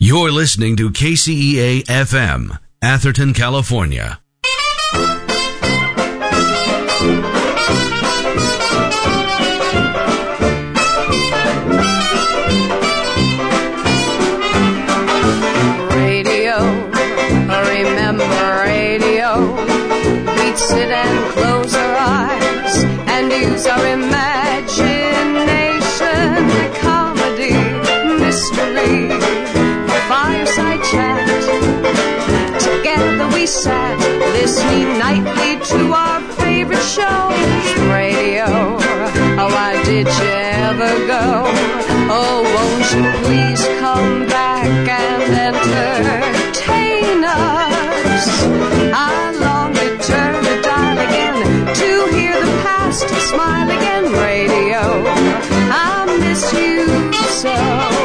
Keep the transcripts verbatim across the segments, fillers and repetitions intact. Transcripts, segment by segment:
You're listening to K C E A F M, Atherton, California. Radio, remember radio. We'd sit and close our eyes and use our imagination. Comedy, mystery, fireside chat. Together we sat, listening nightly to our favorite shows. Radio, oh, why did you ever go? Oh, won't you please come back and entertain us? I long to turn the dial again to hear the past smile again. Radio, I miss you so.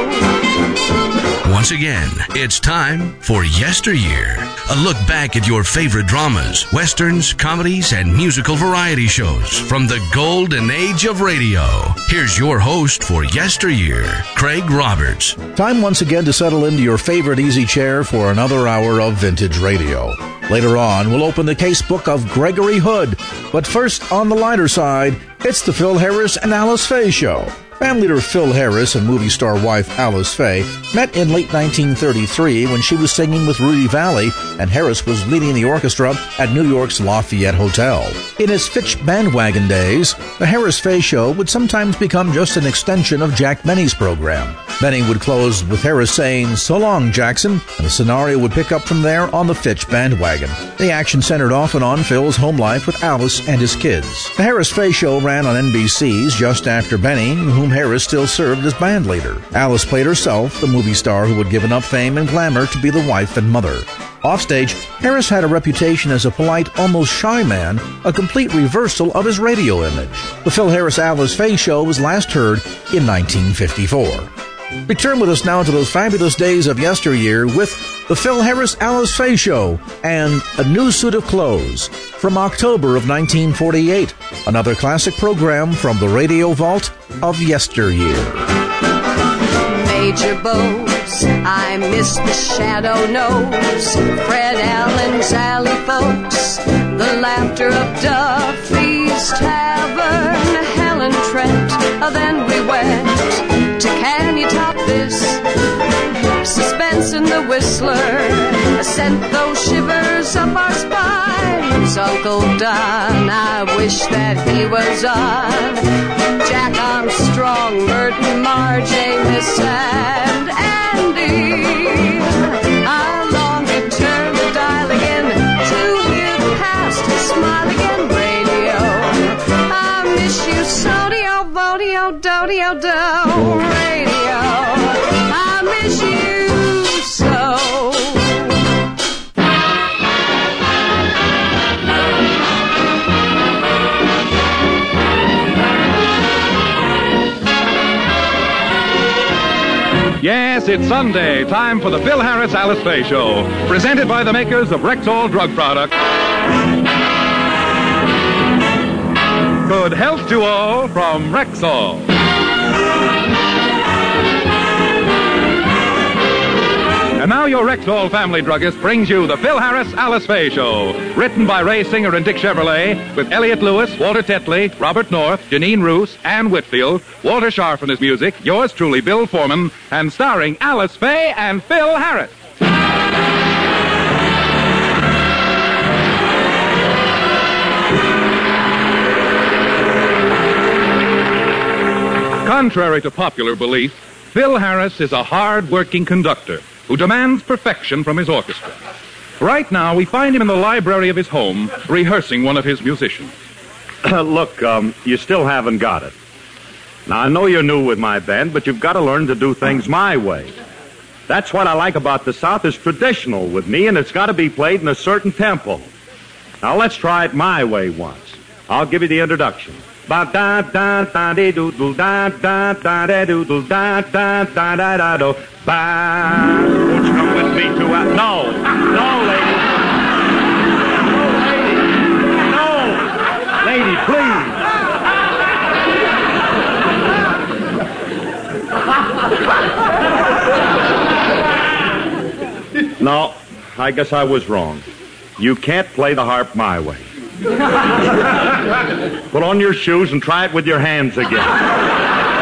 Once again, it's time for Yesteryear, a look back at your favorite dramas, westerns, comedies, and musical variety shows from the golden age of radio. Here's your host for Yesteryear, Craig Roberts. Time once again to settle into your favorite easy chair for another hour of vintage radio. Later on, we'll open the casebook of Gregory Hood. But first, on the lighter side, it's the Phil Harris and Alice Faye Show. Band leader Phil Harris and movie star wife Alice Faye met in late nineteen thirty-three when she was singing with Rudy Vallée and Harris was leading the orchestra at New York's Lafayette Hotel. In his Fitch bandwagon days, the Harris Faye Show would sometimes become just an extension of Jack Benny's program. Benny would close with Harris saying, "So long, Jackson," and the scenario would pick up from there on the Fitch bandwagon. The action centered often on Phil's home life with Alice and his kids. The Harris Faye Show ran on N B C's just after Benny, whom Harris still served as band leader. Alice played herself, the movie star who had given up fame and glamour to be the wife and mother. Offstage, Harris had a reputation as a polite, almost shy man, a complete reversal of his radio image. The Phil Harris-Alice Faye Show was last heard in nineteen fifty-four. Return with us now to those fabulous days of yesteryear with the Phil Harris-Alice Faye Show and A New Suit of Clothes from October of nineteen forty-eight, another classic program from the Radio Vault of yesteryear. Major Bose, I miss the Shadow Nose, Fred Allen's Alley Folks, the laughter of Duffy's Tavern, Helen Trent, then we went to Can You Top This? Suspense in the Whistler sent those shivers up our spines. Uncle Don, I wish that he was on. Jack Armstrong, Merton, Marjay, Miss and Andy. I long to turn the dial again to hear the past smile again. Radio, I miss you so. Dio, Vodio, Dodio, Do. Radio, I miss you so. Yes, it's Sunday. Time for the Phil Harris-Alice Faye Show. Presented by the makers of Rexall drug products. Good health to all from Rexall. And now your Rexall family druggist brings you the Phil Harris-Alice Faye Show. Written by Ray Singer and Dick Chevrolet, with Elliot Lewis, Walter Tetley, Robert North, Janine Roos, Ann Whitfield, Walter Scharf and his music, yours truly, Bill Foreman, and starring Alice Faye and Phil Harris. Contrary to popular belief, Phil Harris is a hard-working conductor who demands perfection from his orchestra. Right now, we find him in the library of his home, rehearsing one of his musicians. Look, um, you still haven't got it. Now, I know you're new with my band, but you've got to learn to do things my way. That's what I like about the South. It's traditional with me, and it's got to be played in a certain tempo. Now, let's try it my way once. I'll give you the introduction. Ba-da-da-da-dee-doodle-da-da-da-da-da-doodle-da-da-da-da-do. Ba. Won't you come with me to a... No. No, lady. No, lady. No. Lady, please. No, I guess I was wrong. You can't play the harp my way. Put on your shoes and try it with your hands again.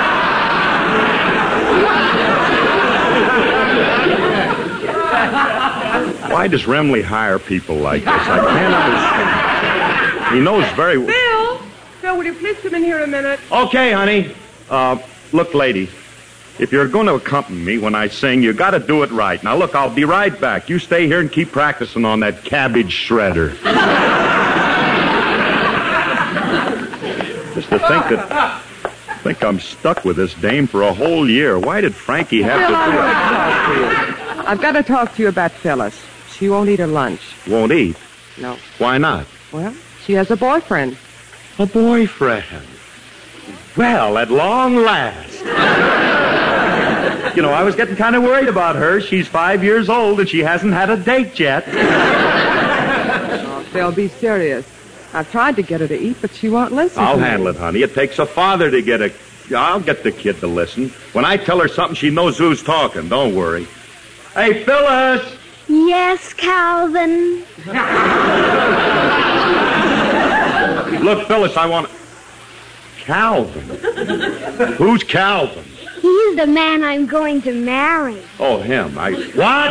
Why does Remley hire people like this? I can't understand. He knows very well. Bill! Bill, will you please come in here a minute? Okay, honey. Uh, look, lady, if you're going to accompany me when I sing, you got to do it right. Now, look, I'll be right back. You stay here and keep practicing on that cabbage shredder. Just to think that... I think I'm stuck with this dame for a whole year. Why did Frankie have Bill, to I do want it? to talk to you. I've got to talk to you about Phyllis. She won't eat her lunch. Won't eat? No. Why not? Well, she has a boyfriend. A boyfriend. Well, at long last. You know, I was getting kind of worried about her. She's five years old and she hasn't had a date yet. Oh, Phil, be serious. I've tried to get her to eat, but she won't listen. I'll to handle me. it, honey. It takes a father to get a... I'll get the kid to listen. When I tell her something, she knows who's talking. Don't worry. Hey, Phyllis! Yes, Calvin. Look, Phyllis, I want... Calvin? Who's Calvin? He's the man I'm going to marry. Oh, him. I... What?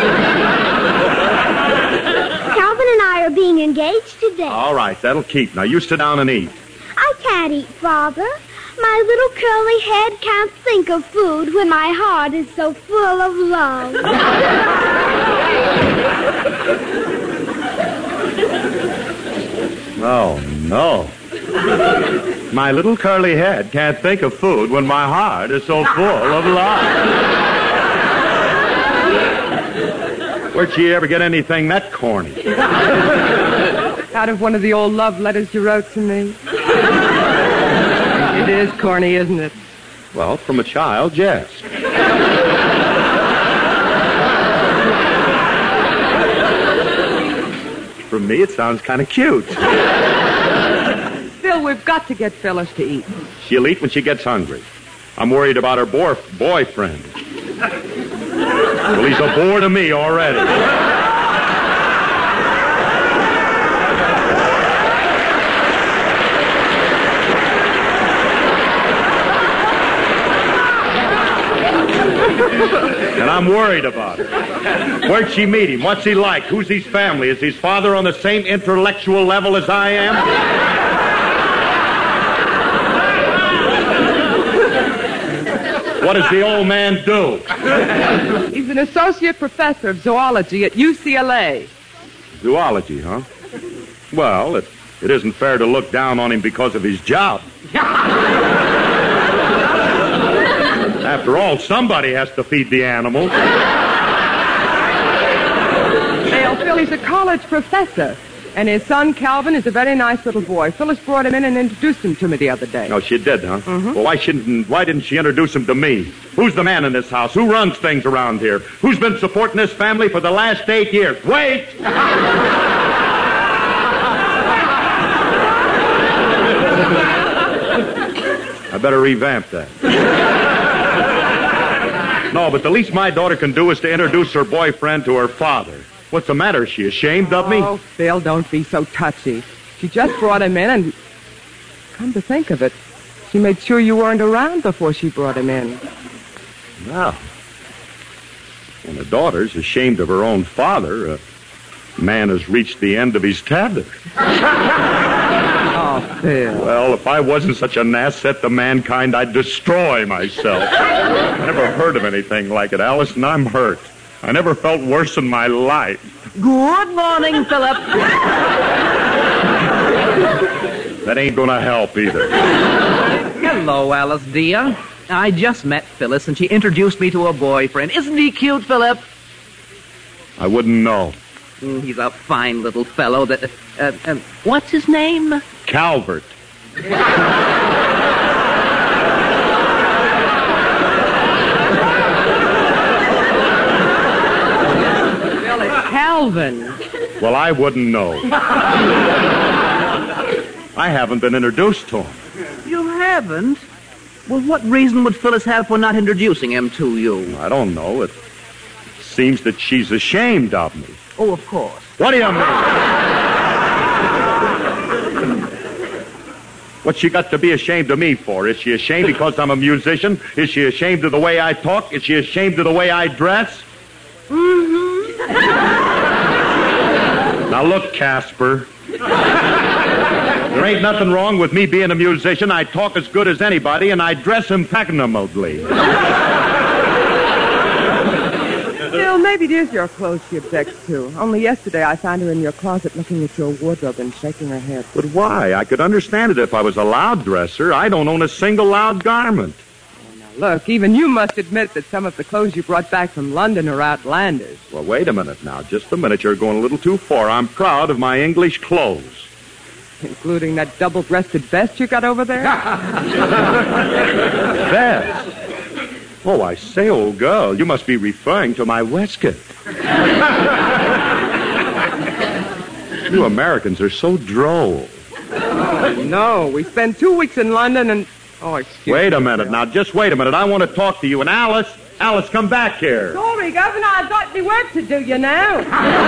Calvin and I are being engaged today. All right, that'll keep. Now, you sit down and eat. I can't eat, Father. My little curly head can't think of food when my heart is so full of love. Oh, no. My little curly head can't think of food when my heart is so full of love. Where'd she ever get anything that corny? Out of one of the old love letters you wrote to me. It is corny, isn't it? Well, from a child, yes. From me, it sounds kind of cute. Phil, we've got to get Phyllis to eat. She'll eat when she gets hungry. I'm worried about her bo- boyfriend. Well, he's a bore to me already. And I'm worried about it. Where'd she meet him? What's he like? Who's his family? Is his father on the same intellectual level as I am? What does the old man do? He's an associate professor of zoology at U C L A. Zoology, huh? Well, it, it isn't fair to look down on him because of his job. After all, somebody has to feed the animals. Well, Phil, he's a college professor. And his son, Calvin, is a very nice little boy. Phyllis brought him in and introduced him to me the other day. Oh, she did, huh? Mm-hmm. Well, why shouldn't, why didn't she introduce him to me? Who's the man in this house? Who runs things around here? Who's been supporting this family for the last eight years? Wait! I better revamp that. No, but the least my daughter can do is to introduce her boyfriend to her father. What's the matter? Is she ashamed of me? Oh, Phil, don't be so touchy. She just brought him in and... Come to think of it, she made sure you weren't around before she brought him in. Well, when a daughter's ashamed of her own father, a man has reached the end of his tether. Oh, Phil. Well, if I wasn't such an asset to mankind, I'd destroy myself. I never heard of anything like it, Alice, and I'm hurt. I never felt worse in my life. Good morning, Philip. That ain't gonna help either. Hello, Alice, dear. I just met Phyllis, and she introduced me to her boyfriend. Isn't he cute, Philip? I wouldn't know. Mm, he's a fine little fellow. That. Uh, uh, what's his name? Calvert. Phil, it's Calvin. Well, I wouldn't know. I haven't been introduced to him. You haven't? Well, what reason would Phyllis have for not introducing him to you? I don't know. It seems that she's ashamed of me. Oh, of course. What do you mean? What's she got to be ashamed of me for? Is she ashamed because I'm a musician? Is she ashamed of the way I talk? Is she ashamed of the way I dress? Mm-hmm. Now look, Casper. There ain't nothing wrong with me being a musician. I talk as good as anybody, and I dress impeccably. Still, maybe it is your clothes she objects to. Only yesterday I found her in your closet looking at your wardrobe and shaking her head. But why? I could understand it if I was a loud dresser. I don't own a single loud garment. Oh, now look, even you must admit that some of the clothes you brought back from London are outlandish. Well, wait a minute now. Just a minute. You're going a little too far. I'm proud of my English clothes. Including that double-breasted vest you got over there? Vest? Oh, I say, old girl, you must be referring to my waistcoat. You Americans are so droll. No, we spent two weeks in London and... Oh, excuse me. Wait a minute now. Just wait a minute. I want to talk to you. And Alice, Alice, come back here. Sorry, Governor, I've got the work to do, you know.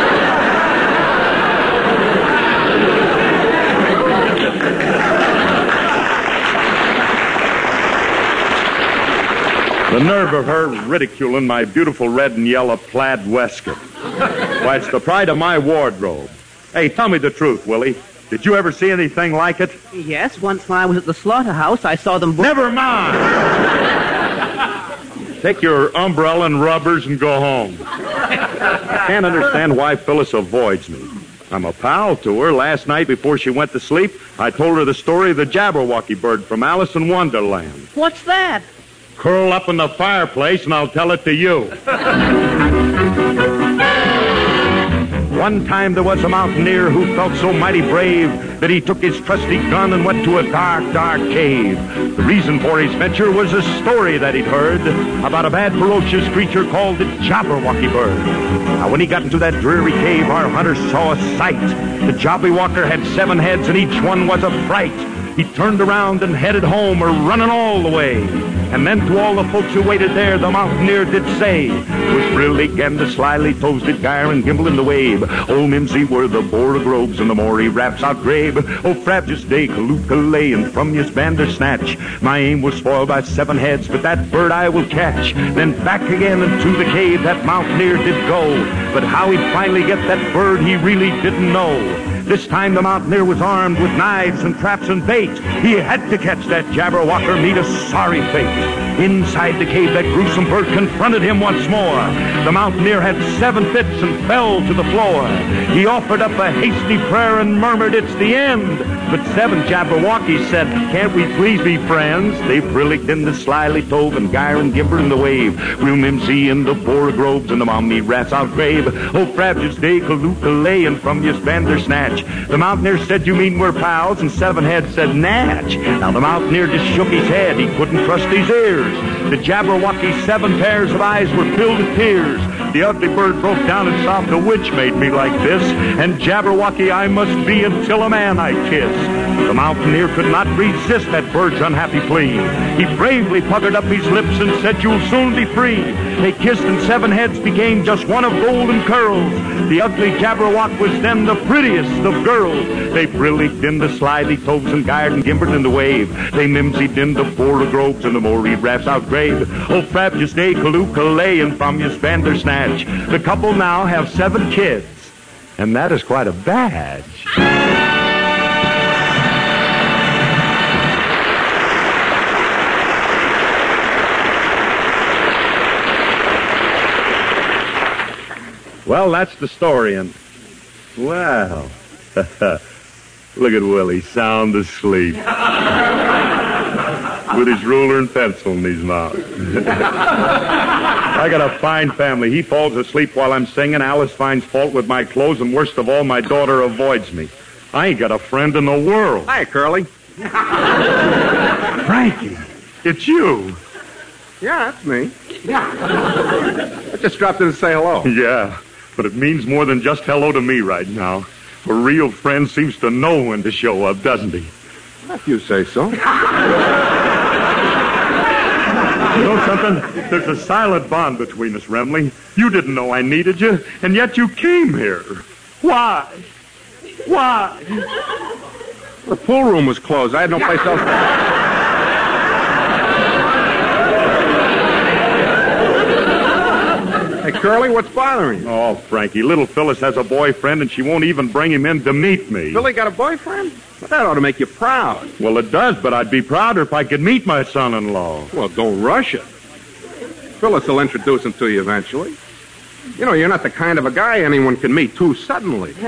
The nerve of her ridiculing my beautiful red and yellow plaid waistcoat. Why, it's the pride of my wardrobe. Hey, tell me the truth, Willie. Did you ever see anything like it? Yes, once when I was at the slaughterhouse, I saw them... Bo- Never mind! Take your umbrella and rubbers and go home. I can't understand why Phyllis avoids me. I'm a pal to her. Last night before she went to sleep, I told her the story of the Jabberwocky bird from Alice in Wonderland. What's that? Curl up in the fireplace and I'll tell it to you. One time there was a mountaineer who felt so mighty brave that he took his trusty gun and went to a dark, dark cave. The reason for his venture was a story that he'd heard about a bad, ferocious creature called the Jabberwocky bird. Now, when he got into that dreary cave, our hunter saw a sight. The Jabberwocker had seven heads, and each one was a fright. He turned around and headed home, or running all the way. And then to all the folks who waited there, the mountaineer did say, "'Twas Brillig and the slyly toasted gyre and gimble in the wave. Old Mimsy were the Borogroves and the Maury raps out grave. Oh, Frabjous Day, Kalookalay, and from your Bandersnatch. My aim was spoiled by seven heads, but that bird I will catch." Then back again into the cave that mountaineer did go. But how he'd finally get that bird, he really didn't know. This time the mountaineer was armed with knives and traps and bait. He had to catch that Jabberwocker, meet a sorry fate. Inside the cave, that gruesome bird confronted him once more. The mountaineer had seven fits and fell to the floor. He offered up a hasty prayer and murmured, "It's the end." But seven Jabberwockies said, "Can't we please be friends?" They brillicked in the slyly tove and gyre and gimber in the wave. We'll Mimsy in the Borogroves and the Mommy rats out grave. Oh, Frabjous Day, Kalookalay, and from your Bandersnatch. The mountaineer said, "You mean we're pals?" And seven heads said, "Natch." Now the mountaineer just shook his head. He couldn't trust his ears. The Jabberwocky's seven pairs of eyes were filled with tears. The ugly bird broke down and sobbed, "A witch made me like this, and Jabberwocky I must be until a man I kiss." The mountaineer could not resist that bird's unhappy plea. He bravely puckered up his lips and said, "You'll soon be free." They kissed and seven heads became just one of golden curls. The ugly Jabberwock was then the prettiest of girls. They brillicked in the slyly toves and gyred and gimbered in the wave. They mimsied in the Borogroves and the Maury raps out grave. Oh, Frabjous Day, Kalookalay, and from your Bandersnatch. The couple now have seven kids, and that is quite a badge. Well, that's the story, and, well, look at Willie, sound asleep. With his ruler and pencil in his mouth. I got a fine family. He falls asleep while I'm singing. Alice finds fault with my clothes, and worst of all, my daughter avoids me. I ain't got a friend in the world. Hi, Curly. Frankie, it's you. Yeah, that's me. Yeah. I just dropped in to say hello. Yeah, but it means more than just hello to me right now. A real friend seems to know when to show up, doesn't he? If you say so. You know something? There's a silent bond between us, Remley. You didn't know I needed you, and yet you came here. Why? Why? The pool room was closed. I had no place else to go. Hey, Curly, what's bothering you? Oh, Frankie, little Phyllis has a boyfriend, and she won't even bring him in to meet me. Billy got a boyfriend? Well, that ought to make you proud. Well, it does, but I'd be prouder if I could meet my son-in-law. Well, don't rush it. Phyllis will introduce him to you eventually. You know, you're not the kind of a guy anyone can meet too suddenly. You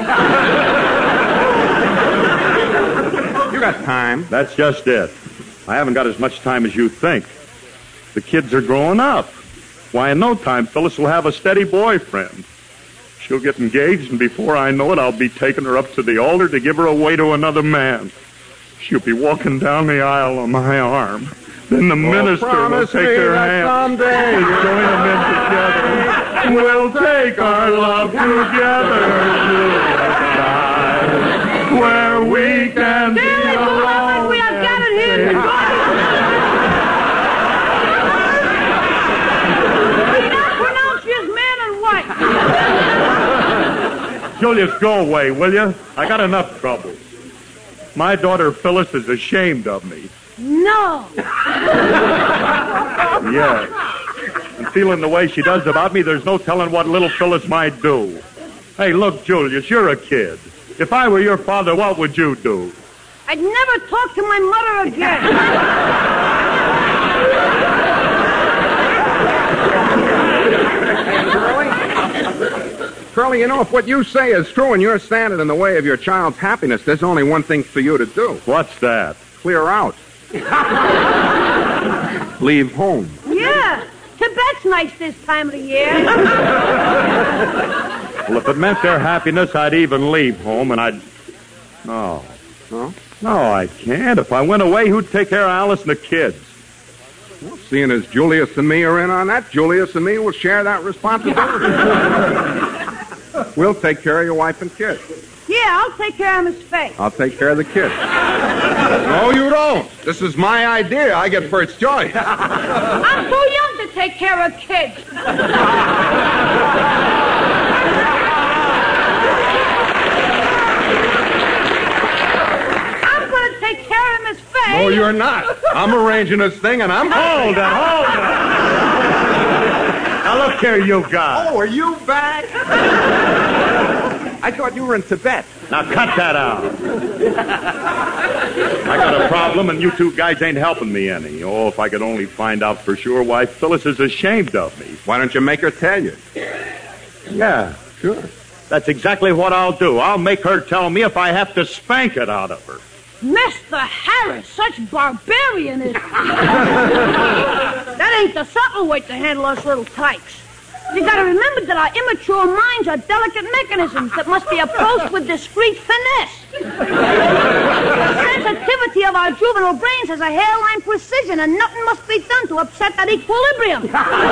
got time. That's just it. I haven't got as much time as you think. The kids are growing up. Why, in no time, Phyllis will have a steady boyfriend. She'll get engaged, and before I know it, I'll be taking her up to the altar to give her away to another man. She'll be walking down the aisle on my arm. Then the minister will take her hand. Someday We'll join them in together. We'll take our love together to the sky, where we can be alone. We are gathered here to pronounce you as man and wife. Julius, go away, will you? I got enough trouble. My daughter Phyllis is ashamed of me. No. Yes. And feeling the way she does about me, there's no telling what little Phyllis might do. Hey, look, Julius, you're a kid. If I were your father, what would you do? I'd never talk to my mother again. Curly, you know, if what you say is true and you're standing in the way of your child's happiness, there's only one thing for you to do. What's that? Clear out. Leave home. Yeah. Tibet's nice this time of the year. Well, if it meant their happiness, I'd even leave home, and I'd... No. No? No, I can't. If I went away, who'd take care of Alice and the kids? Well, seeing as Julius and me are in on that, Julius and me will share that responsibility. We'll take care of your wife and kids. Yeah, I'll take care of Miss Faye. I'll take care of the kids. No, you don't. This is my idea. I get first choice. I'm too young to take care of kids. I'm going to take care of Miss Faye. No, you're not. I'm arranging this thing, and I'm... Hold it, hold it. Now, look here, you guys. Oh, are you back? I thought you were in Tibet. Now, cut that out. I got a problem, and you two guys ain't helping me any. Oh, if I could only find out for sure why Phyllis is ashamed of me. Why don't you make her tell you? Yeah, sure. That's exactly what I'll do. I'll make her tell me if I have to spank it out of her. Mister Harris, such barbarianism. That ain't the subtle way to handle us little tykes. You gotta remember that our immature minds are delicate mechanisms that must be approached with discreet finesse. The sensitivity of our juvenile brains has a hairline precision, and nothing must be done to upset that equilibrium.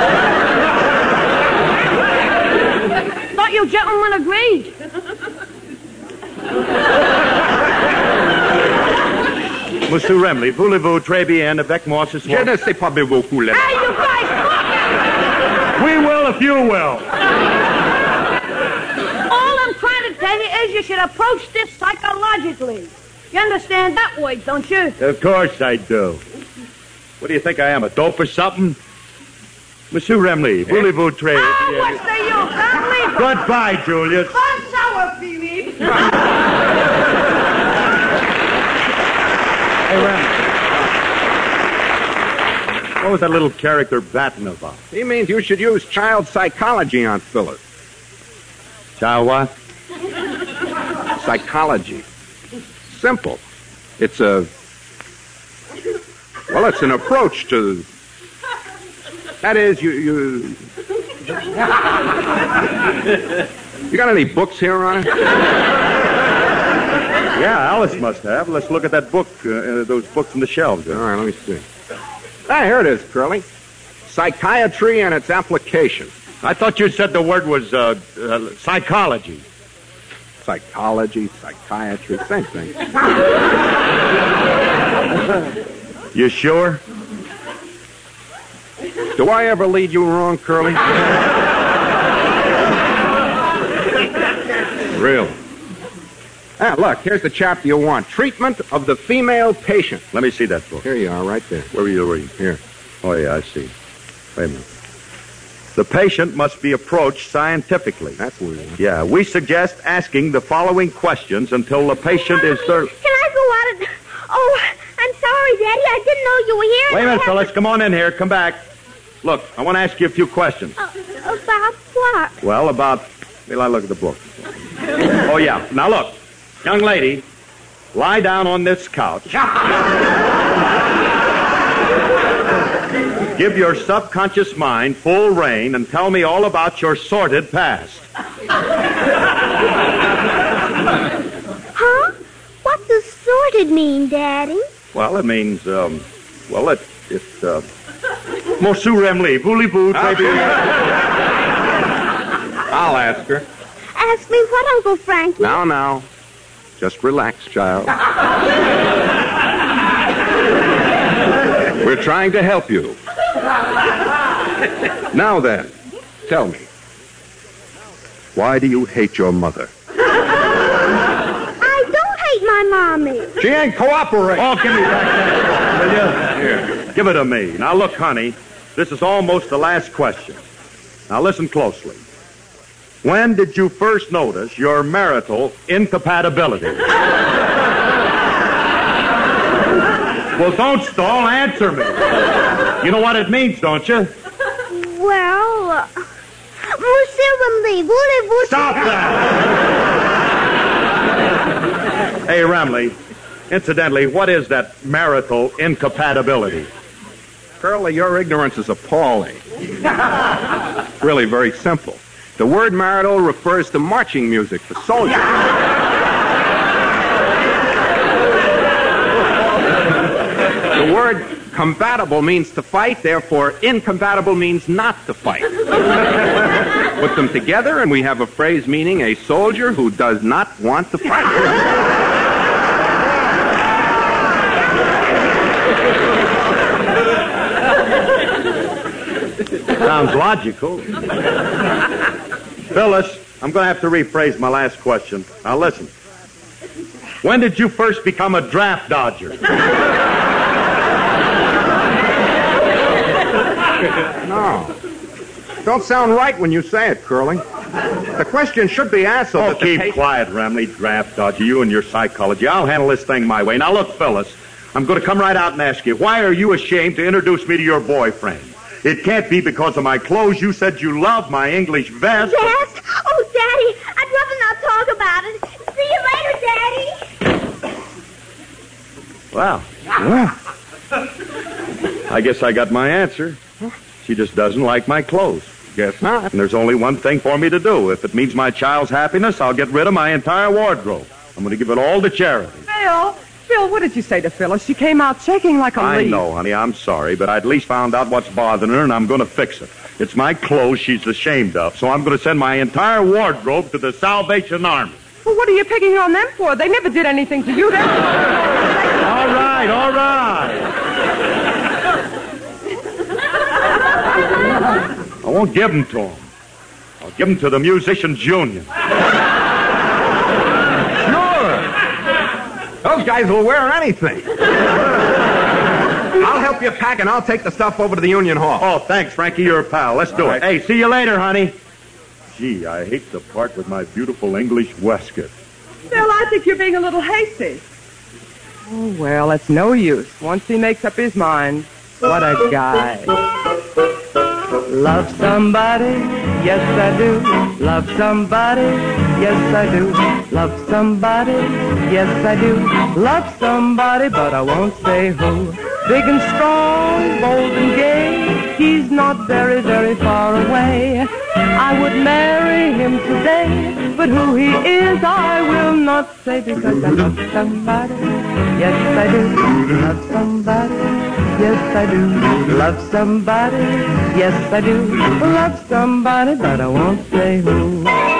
Thought you gentlemen agreed. Monsieur Remley, voulez-vous très bien avec moi ce soir? Je ne sais pas beaucoup. Hey, you guys, look! We will if you will. All I'm trying to tell you is you should approach this psychologically. You understand that way, don't you? Of course I do. What do you think I am, a dope or something? Monsieur Remley, voulez-vous très Ah, bien? what's the use? I'm leaving. Goodbye, Julius. Bon sour, Philippe. Hey, Remley. What was that little character batting about? He means you should use child psychology on Phyllis. Child what? Psychology. Simple. It's a... Well, it's an approach to... That is, you... You, you got any books here on it? Yeah, Alice must have. Let's look at that book, uh, those books in the shelves. All right, let me see. Ah, here it is, Curly. Psychiatry and its application. I thought you said the word was uh, uh, psychology. Psychology, psychiatry, same thing. You sure? Do I ever lead you wrong, Curly? Really? Ah, look, here's the chapter you want. Treatment of the female patient. Let me see that book. Here you are, right there. Where were you reading? Here. Oh, yeah, I see. Wait a minute. The patient must be approached scientifically. That's weird. Yeah, we suggest asking the following questions until the patient Mommy, is third. Can I go out and... Oh, I'm sorry, Daddy. I didn't know you were here. Wait a minute, I fellas. Come on in here. Come back. Look, I want to ask you a few questions. Uh, about what? Well, about... Well, I look at the book. Oh, yeah. Now, look. Young lady, lie down on this couch. Give your subconscious mind full rein and tell me all about your sordid past. Huh? What does sorted mean, Daddy? Well, it means, um, well, it, it, uh, Mosu Remli, Voulez-vous, baby. I'll ask her. Ask me what, Uncle Frankie? Now, now. Just relax, child. We're trying to help you. Now then, tell me. Why do you hate your mother? I don't hate my mommy. She ain't cooperating. Oh, give me back that, will you? Here, give it to me. Now, look, honey, this is almost the last question. Now, listen closely. When did you first notice your marital incompatibility? Well, don't stall. Answer me. You know what it means, don't you? Well, uh, voulez-vous... Stop that! Hey, Ramley, incidentally, what is that marital incompatibility? Curly, your ignorance is appalling. Really very simple. The word marital refers to marching music for soldiers. The word compatible means to fight, therefore incompatible means not to fight. Put them together and we have a phrase meaning a soldier who does not want to fight. Sounds logical. Phyllis, I'm going to have to rephrase my last question. Now listen. When did you first become a draft dodger? No. Don't sound right when you say it, Curly. The question should be asked so Oh, that the keep patient... quiet, Ramley, draft dodger. You and your psychology. I'll handle this thing my way. Now look, Phyllis, I'm going to come right out and ask you, why are you ashamed to introduce me to your boyfriend? It can't be because of my clothes. You said you love my English vest. Yes? Oh, Daddy, I'd rather not talk about it. See you later, Daddy. Well, well, I guess I got my answer. She just doesn't like my clothes. Guess not. And there's only one thing for me to do. If it means my child's happiness, I'll get rid of my entire wardrobe. I'm going to give it all to charity. Phil, Phil, what did you say to Phyllis? She came out shaking like a I leaf. know, honey. I'm sorry, but I at least found out what's bothering her, and I'm going to fix it. It's my clothes she's ashamed of, so I'm going to send my entire wardrobe to the Salvation Army. Well, what are you picking on them for? They never did anything to you. They're... All right, all right. I won't give them to them. I'll give them to the Musicians Union. Sure. Those guys will wear anything. I'll help you pack and I'll take the stuff over to the Union Hall. Oh, thanks, Frankie. You're a pal. Let's do All it. right. Hey, see you later, honey. Gee, I hate to part with my beautiful English waistcoat. Phil, I think you're being a little hasty. Oh, well, it's no use. Once he makes up his mind, what a guy. Love somebody, yes I do. Love somebody, yes I do. Love somebody, yes I do. Love somebody, but I won't say who. Big and strong, bold and gay, he's not very, very far away. I would marry him today, but who he is I will not say, because I love somebody, yes I do. Love somebody, yes I do. Love somebody, yes I do. Love somebody, but I won't say who.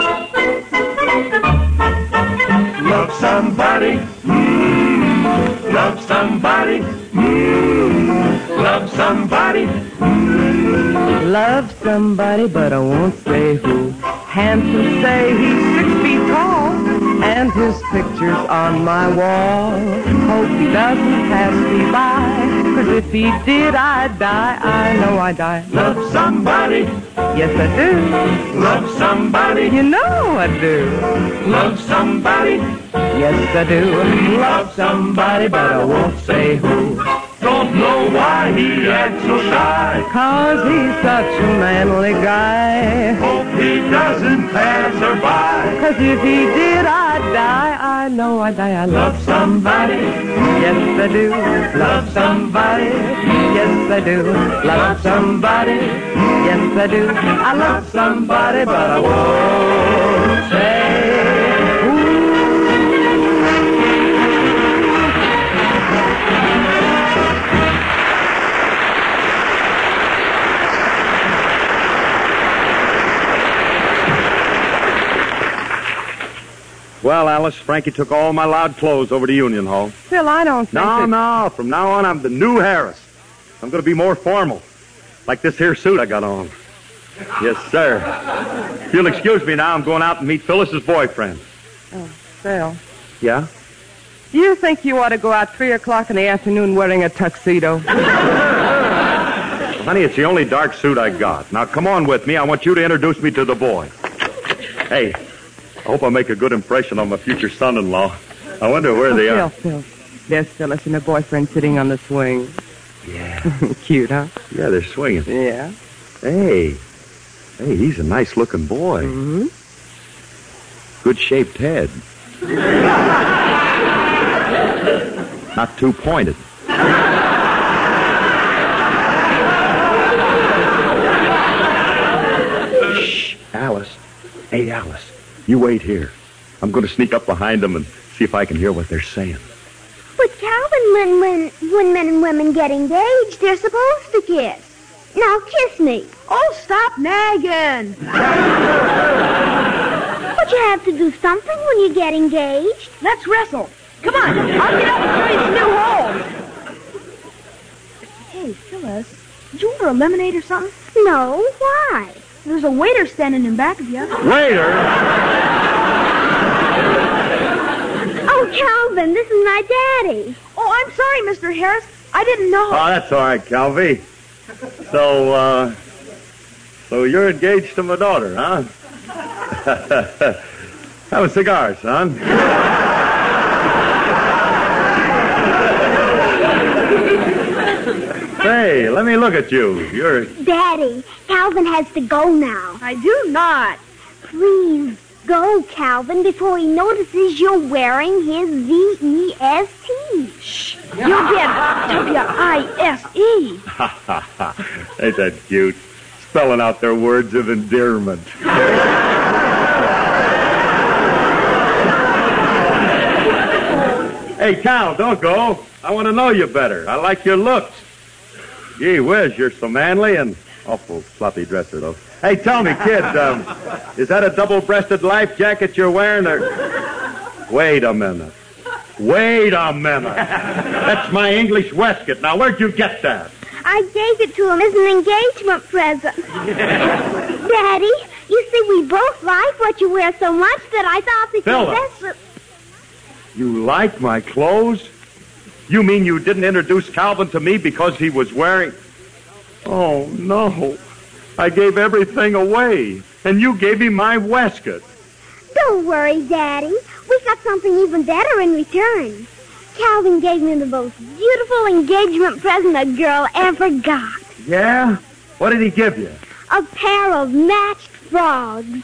Love somebody, mm, love somebody, mm, love somebody. Love somebody, but I won't say who. Handsome say he's six feet tall, and his picture's on my wall. Hope he doesn't pass me by, 'cause if he did, I'd die. I know I'd die. Love somebody. Yes, I do. Love somebody. You know I do. Love somebody. Yes, I do. Love somebody, but I won't say who. Don't know why he acts so shy. 'Cause he's such a manly guy. Hope he doesn't pass her by. 'Cause if he did, I'd die. I know I'd die. I love Love somebody. Yes, I do. Love somebody. Yes, I do. Love somebody. Yes, I do. I love somebody, but I won't say who. Well, Alice, Frankie took all my loud clothes over to Union Hall. Phil, I don't think No, that... no. From now on, I'm the new Harris. I'm going to be more formal. Like this here suit I got on. Yes, sir. If you'll excuse me now, I'm going out and meet Phyllis's boyfriend. Oh, Phil. Yeah? Do you think you ought to go out three o'clock in the afternoon wearing a tuxedo? Honey, it's the only dark suit I got. Now, come on with me. I want you to introduce me to the boy. Hey, I hope I make a good impression on my future son-in-law. I wonder where oh, they Phil, are. Phil, there's Phyllis and her boyfriend sitting on the swing. Yeah. Cute, huh? Yeah, they're swinging. Yeah. Hey. Hey, he's a nice-looking boy. Mm-hmm. Good-shaped head. Not too pointed. Shh, Alice. Hey, Alice. You wait here. I'm going to sneak up behind them and see if I can hear what they're saying. But Calvin, when, when, when men and women get engaged, they're supposed to kiss. Now kiss me. Oh, stop nagging. But you have to do something when you get engaged. Let's wrestle. Come on, I'll get up and show you some new holes. Hey, Phyllis, did you order a lemonade or something? No, why? There's a waiter standing in back of you. Waiter? Oh, Calvin, this is my daddy. Oh, I'm sorry, Mister Harris. I didn't know. Oh, that's all right, Calvi. So, uh, so you're engaged to my daughter, huh? Have a cigar, son. Hey, let me look at you. You're... Daddy, Calvin has to go now. I do not. Please go, Calvin, before he notices you're wearing his V E S T. Shh. You'll get W I S E. Ain't that cute? Spelling out their words of endearment. Hey, Cal, don't go. I want to know you better. I like your looks. Gee whiz, you're so manly and awful sloppy dresser, though. Hey, tell me, kid, um, is that a double-breasted life jacket you're wearing, or... Wait a minute. Wait a minute. That's my English waistcoat. Now, where'd you get that? I gave it to him as an engagement present. Daddy, you see, we both like what you wear so much that I thought that Phyllis. you best... You like my clothes? You mean you didn't introduce Calvin to me because he was wearing... Oh, no. I gave everything away, and you gave him my waistcoat. Don't worry, Daddy. We got something even better in return. Calvin gave me the most beautiful engagement present a girl ever got. Yeah? What did he give you? A pair of matched frogs.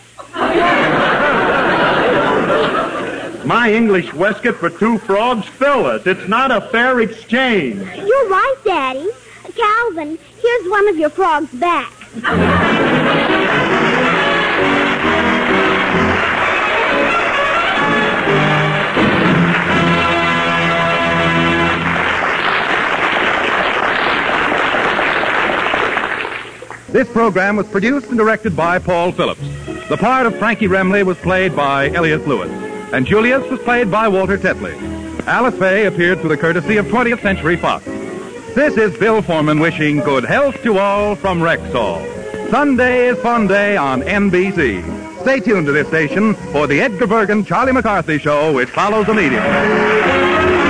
My English waistcoat for two frogs? Phyllis, it's not a fair exchange. You're right, Daddy. Calvin, here's one of your frogs back. This program was produced and directed by Paul Phillips. The part of Frankie Remley was played by Elliot Lewis, and Julius was played by Walter Tetley. Alice Faye appeared through the courtesy of twentieth Century Fox. This is Bill Foreman wishing good health to all from Rexall. Sunday is Fun Day on N B C. Stay tuned to this station for the Edgar Bergen Charlie McCarthy Show, which follows immediately.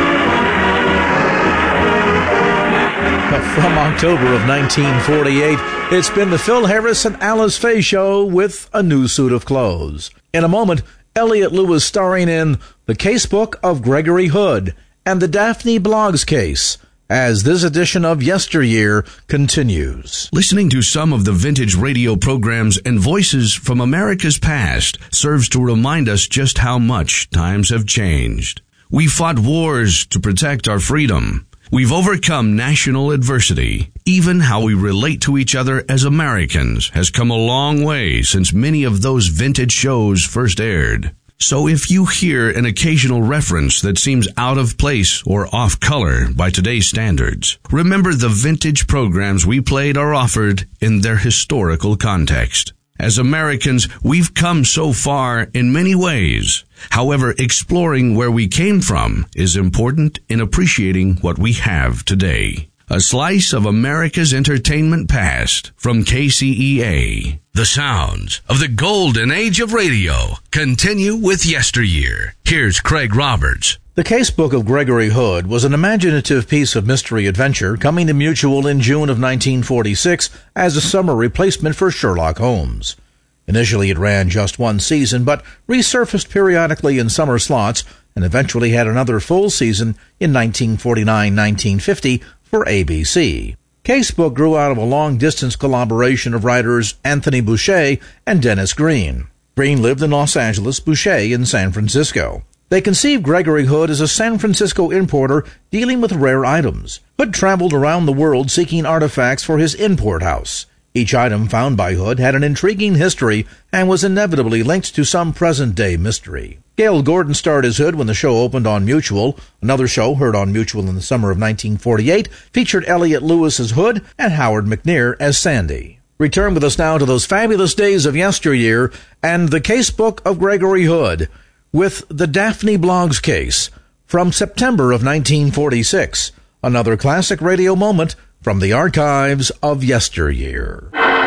From October of nineteen forty-eight, it's been the Phil Harris and Alice Faye Show with a new suit of clothes. In a moment, Elliot Lewis starring in The Casebook of Gregory Hood and the Daphne Bloggs Case, as this edition of Yesteryear continues. Listening to some of the vintage radio programs and voices from America's past serves to remind us just how much times have changed. We fought wars to protect our freedom. We've overcome national adversity. Even how we relate to each other as Americans has come a long way since many of those vintage shows first aired. So if you hear an occasional reference that seems out of place or off color by today's standards, remember the vintage programs we played are offered in their historical context. As Americans, we've come so far in many ways. However, exploring where we came from is important in appreciating what we have today. A slice of America's entertainment past from K C E A. The sounds of the golden age of radio continue with Yesteryear. Here's Craig Roberts. The Casebook of Gregory Hood was an imaginative piece of mystery adventure coming to Mutual in June of nineteen forty-six as a summer replacement for Sherlock Holmes. Initially it ran just one season, but resurfaced periodically in summer slots and eventually had another full season in nineteen forty-nine nineteen fifty for A B C. Casebook grew out of a long-distance collaboration of writers Anthony Boucher and Dennis Green. Green lived in Los Angeles, Boucher in San Francisco. They conceived Gregory Hood as a San Francisco importer dealing with rare items. Hood traveled around the world seeking artifacts for his import house. Each item found by Hood had an intriguing history and was inevitably linked to some present-day mystery. Gail Gordon starred as Hood when the show opened on Mutual. Another show, heard on Mutual in the summer of nineteen forty-eight, featured Elliot Lewis as Hood and Howard McNear as Sandy. Return with us now to those fabulous days of yesteryear and the Casebook of Gregory Hood, with the Daphne Bloggs Case from September of nineteen forty-six, another classic radio moment from the archives of yesteryear.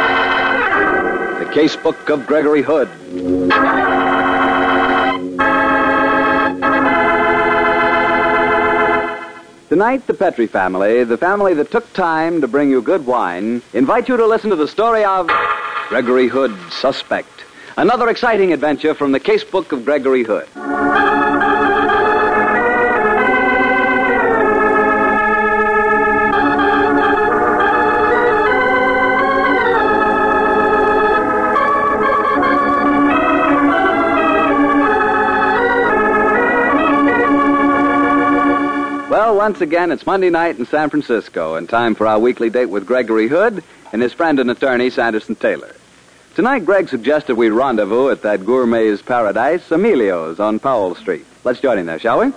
The Casebook of Gregory Hood. Tonight, the Petrie family, the family that took time to bring you good wine, invite you to listen to the story of Gregory Hood, Suspect. Another exciting adventure from the Casebook of Gregory Hood. Well, once again, it's Monday night in San Francisco, and time for our weekly date with Gregory Hood and his friend and attorney, Sanderson Taylor. Tonight, Greg suggested we rendezvous at that gourmet's paradise, Emilio's on Powell Street. Let's join him there, shall we?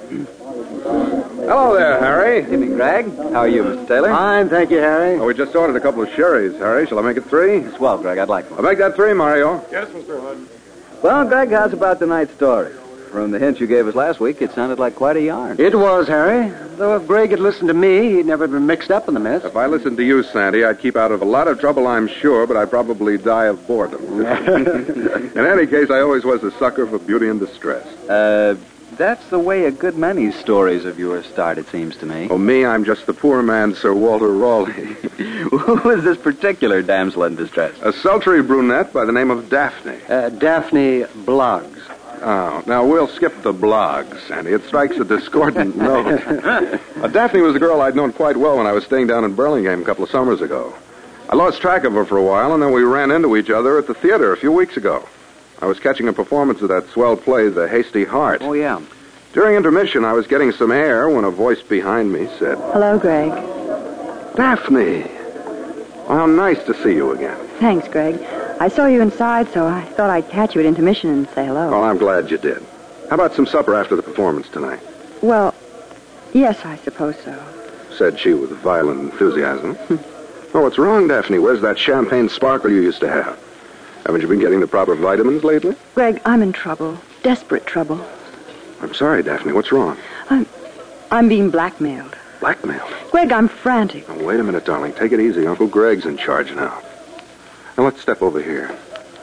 Hello there, Harry. Good evening, Greg. How are you, Mister Taylor? Fine, thank you, Harry. Oh, we just ordered a couple of sherries, Harry. Shall I make it three? Swell, Greg. I'd like one. I'll make that three, Mario. Yes, Mister Hood. Well, Greg, how's about tonight's story? From the hints you gave us last week, it sounded like quite a yarn. It was, Harry. Though if Greg had listened to me, he'd never been mixed up in the mess. If I listened to you, Sandy, I'd keep out of a lot of trouble, I'm sure, but I'd probably die of boredom. In any case, I always was a sucker for beauty and distress. Uh, that's the way a good many stories of yours start, it seems to me. Oh, me, I'm just the poor man, Sir Walter Raleigh. Who is this particular damsel in distress? A sultry brunette by the name of Daphne. Uh, Daphne Bloggs. Oh, now we'll skip the blogs, Sandy. It strikes a discordant note. uh, Daphne was a girl I'd known quite well when I was staying down in Burlingame a couple of summers ago. I lost track of her for a while, and then we ran into each other at the theater a few weeks ago. I was catching a performance of that swell play, The Hasty Heart. Oh, yeah. During intermission, I was getting some air when a voice behind me said, Hello, Greg. Daphne. Oh, how nice to see you again. Thanks, Greg. I saw you inside, so I thought I'd catch you at intermission and say hello. Well, I'm glad you did. How about some supper after the performance tonight? Well, yes, I suppose so. Said she with violent enthusiasm. Oh, what's wrong, Daphne? Where's that champagne sparkle you used to have? Haven't you been getting the proper vitamins lately? Greg, I'm in trouble. Desperate trouble. I'm sorry, Daphne. What's wrong? I'm, I'm being blackmailed. Blackmailed? Greg, I'm frantic. Now, wait a minute, darling. Take it easy. Uncle Greg's in charge now. Now, let's step over here.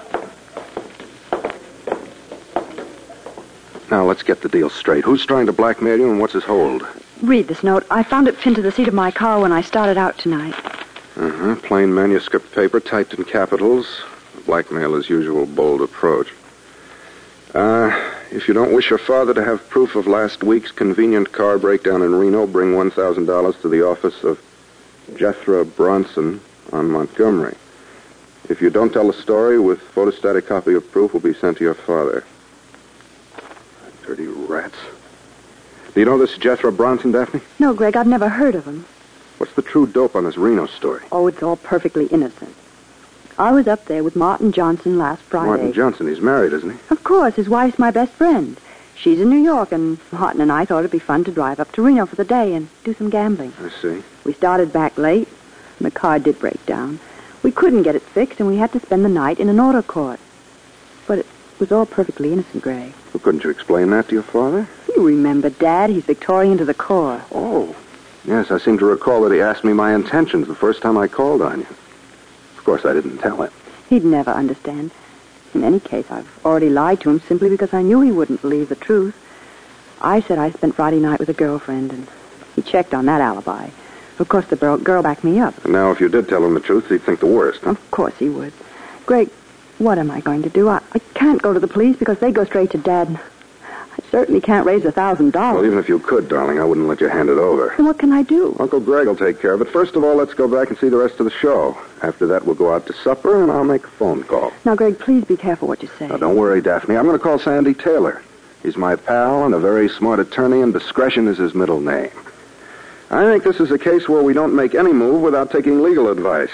Now, let's get the deal straight. Who's trying to blackmail you and what's his hold? Read this note. I found it pinned to the seat of my car when I started out tonight. Uh-huh. Plain manuscript paper typed in capitals. Blackmailer's usual bold approach. Uh, if you don't wish your father to have proof of last week's convenient car breakdown in Reno, bring one thousand dollars to the office of Jethro Bronson on Montgomery. If you don't tell the story, with photostatic copy of proof will be sent to your father. Dirty rats. Do you know this Jethro Bronson, Daphne? No, Greg, I've never heard of him. What's the true dope on this Reno story? Oh, it's all perfectly innocent. I was up there with Martin Johnson last Friday. Martin Johnson, he's married, isn't he? Of course, his wife's my best friend. She's in New York, and Martin and I thought it'd be fun to drive up to Reno for the day and do some gambling. I see. We started back late, and the car did break down. We couldn't get it fixed, and we had to spend the night in an auto court. But it was all perfectly innocent, Greg. Well, couldn't you explain that to your father? You remember, Dad. He's Victorian to the core. Oh. Yes, I seem to recall that he asked me my intentions the first time I called on you. Of course, I didn't tell him. He'd never understand. In any case, I've already lied to him simply because I knew he wouldn't believe the truth. I said I spent Friday night with a girlfriend, and he checked on that alibi. Of course, the girl backed me up. And now, if you did tell him the truth, he'd think the worst, huh? Of course he would. Greg, what am I going to do? I, I can't go to the police because they go straight to Dad. I certainly can't raise a thousand dollars. Well, even if you could, darling, I wouldn't let you hand it over. Then what can I do? Uncle Greg will take care of it. First of all, let's go back and see the rest of the show. After that, we'll go out to supper, and I'll make a phone call. Now, Greg, please be careful what you say. Now, don't worry, Daphne. I'm going to call Sandy Taylor. He's my pal and a very smart attorney, and discretion is his middle name. I think this is a case where we don't make any move without taking legal advice.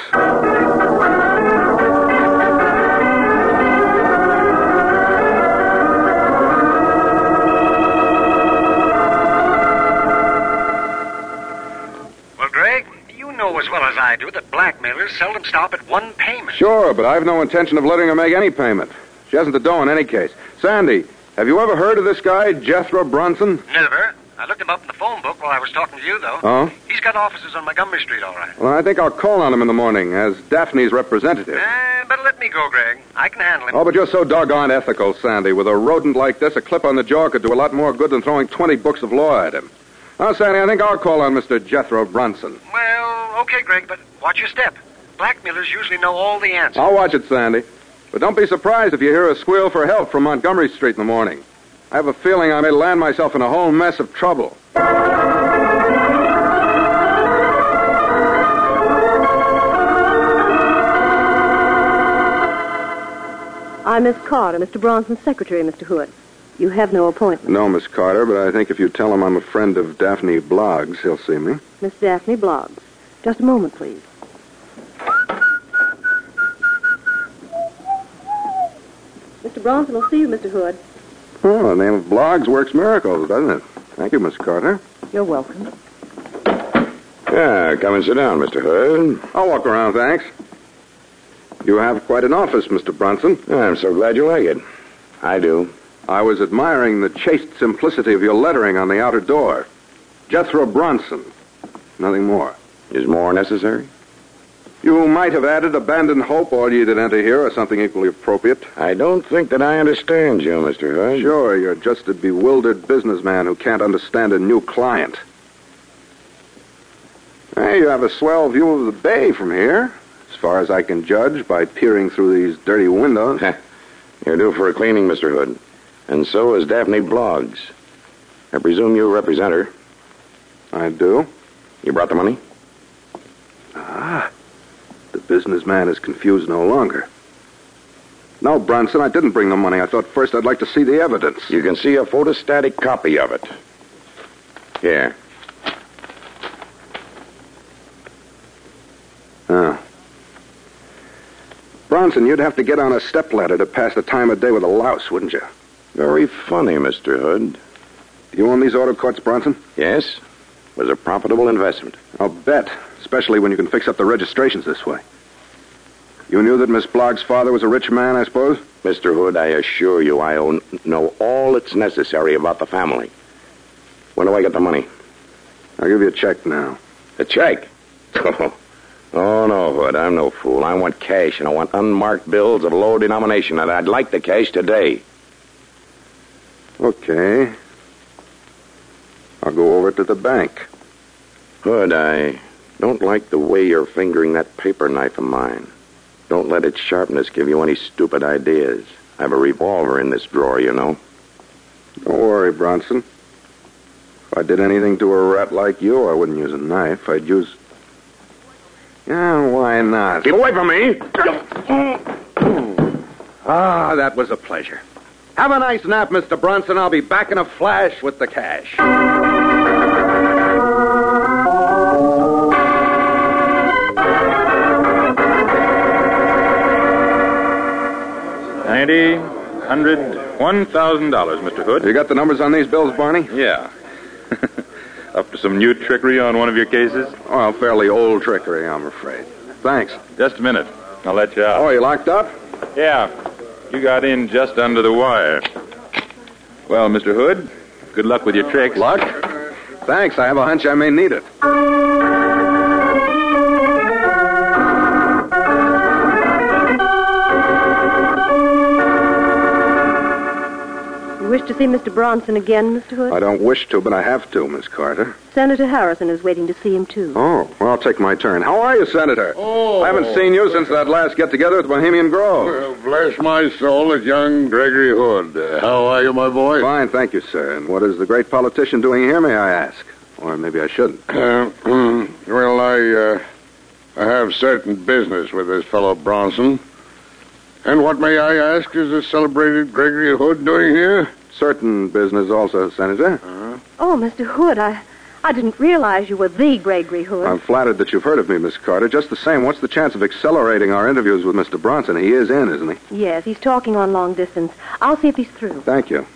As well as I do that blackmailers seldom stop at one payment. Sure, but I've no intention of letting her make any payment. She hasn't the dough in any case. Sandy, have you ever heard of this guy, Jethro Bronson? Never. I looked him up in the phone book while I was talking to you, though. Oh? He's got offices on Montgomery Street, all right. Well, I think I'll call on him in the morning as Daphne's representative. Eh, better let me go, Greg. I can handle him. Oh, but you're so doggone ethical, Sandy. With a rodent like this, a clip on the jaw could do a lot more good than throwing twenty books of law at him. Now, Sandy, I think I'll call on Mister Jethro Bronson. Well, okay, Greg, but watch your step. Blackmailers usually know all the answers. I'll watch it, Sandy. But don't be surprised if you hear a squeal for help from Montgomery Street in the morning. I have a feeling I may land myself in a whole mess of trouble. I'm Miss Carter, Mister Bronson's secretary, Mister Hood. You have no appointment. No, Miss Carter, but I think if you tell him I'm a friend of Daphne Bloggs, he'll see me. Miss Daphne Bloggs. Just a moment, please. Mister Bronson will see you, Mister Hood. Oh, the name of Bloggs works miracles, doesn't it? Thank you, Miss Carter. You're welcome. Yeah, come and sit down, Mister Hood. I'll walk around, thanks. You have quite an office, Mister Bronson. I'm so glad you like it. I do. I was admiring the chaste simplicity of your lettering on the outer door. Jethro Bronson. Nothing more. Is more necessary? You might have added abandoned hope, all ye that enter here, or something equally appropriate. I don't think that I understand you, Mister Hood. Sure, you're just a bewildered businessman who can't understand a new client. Hey, you have a swell view of the bay from here, as far as I can judge by peering through these dirty windows. You're due for a cleaning, Mister Hood. And so is Daphne Bloggs. I presume you represent her. I do. You brought the money? Ah, the businessman is confused no longer. No, Bronson, I didn't bring the money. I thought first I'd like to see the evidence. You can see a photostatic copy of it. Here. Oh. Bronson, you'd have to get on a stepladder to pass the time of day with a louse, wouldn't you? Very funny, Mister Hood. You own these auto courts, Bronson? Yes. It was a profitable investment. I'll bet, especially when you can fix up the registrations this way. You knew that Miss Bloggs' father was a rich man, I suppose? Mister Hood, I assure you I own, know all that's necessary about the family. When do I get the money? I'll give you a check now. A check? Oh, no, Hood. I'm no fool. I want cash, and I want unmarked bills of low denomination, and I'd like the cash today. Okay. I'll go over to the bank. Hood, I don't like the way you're fingering that paper knife of mine. Don't let its sharpness give you any stupid ideas. I have a revolver in this drawer, you know. Don't worry, Bronson. If I did anything to a rat like you, I wouldn't use a knife. I'd use... Yeah, why not? Keep away from me! Ah, that was a pleasure. Have a nice nap, Mister Bronson. I'll be back in a flash with the cash. Ninety, hundred, one thousand dollars, Mister Hood. You got the numbers on these bills, Barney? Yeah. Up to some new trickery on one of your cases? Well, fairly old trickery, I'm afraid. Thanks. Just a minute. I'll let you out. Oh, you locked up? Yeah. You got in just under the wire. Well, Mister Hood, good luck with your tricks. Luck? Thanks. I have a hunch I may need it. You wish to see Mister Bronson again, Mister Hood? I don't wish to, but I have to, Miss Carter. Senator Harrison is waiting to see him, too. Oh, well, I'll take my turn. How are you, Senator? Oh. I haven't seen you since that last get-together at the Bohemian Grove. Well, bless my soul, it's young Gregory Hood. Uh, how are you, my boy? Fine, thank you, sir. And what is the great politician doing here, may I ask? Or maybe I shouldn't. Uh, well, I, uh, I have certain business with this fellow Bronson. And what, may I ask, is the celebrated Gregory Hood doing here? Certain business also, Senator. Uh-huh. Oh, Mister Hood, I... I didn't realize you were the Gregory Hood. I'm flattered that you've heard of me, Miss Carter. Just the same, what's the chance of accelerating our interviews with Mister Bronson? He is in, isn't he? Yes, he's talking on long distance. I'll see if he's through. Thank you.